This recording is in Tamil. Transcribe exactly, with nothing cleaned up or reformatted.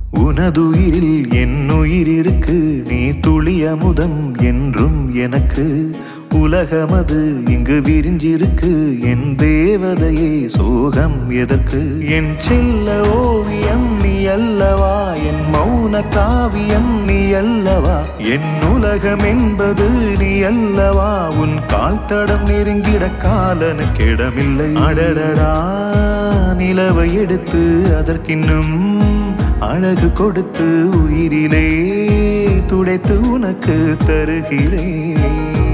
உனதுயிரில் என் உயிர் இருக்கு, நீ துளி அமுதம் என்றும் எனக்கு. உலகமது இங்கு விரிஞ்சிருக்கு, என் தேவதையே சோகம் எதற்கு? என் செல்ல ஓவியம் நீ அல்லவா, என் மௌன காவியம் நீ அல்லவா, என் உலகம் என்பது நீ அல்லவா. உன் கால் தடம் நெருங்கிட காலனுக்கு இடமில்லை. அடடடா நிலவை எடுத்து அதற்கின்னும் அழகு கொடுத்து உயிரிலே துடைத்து உனக்கு தருகிறேன்.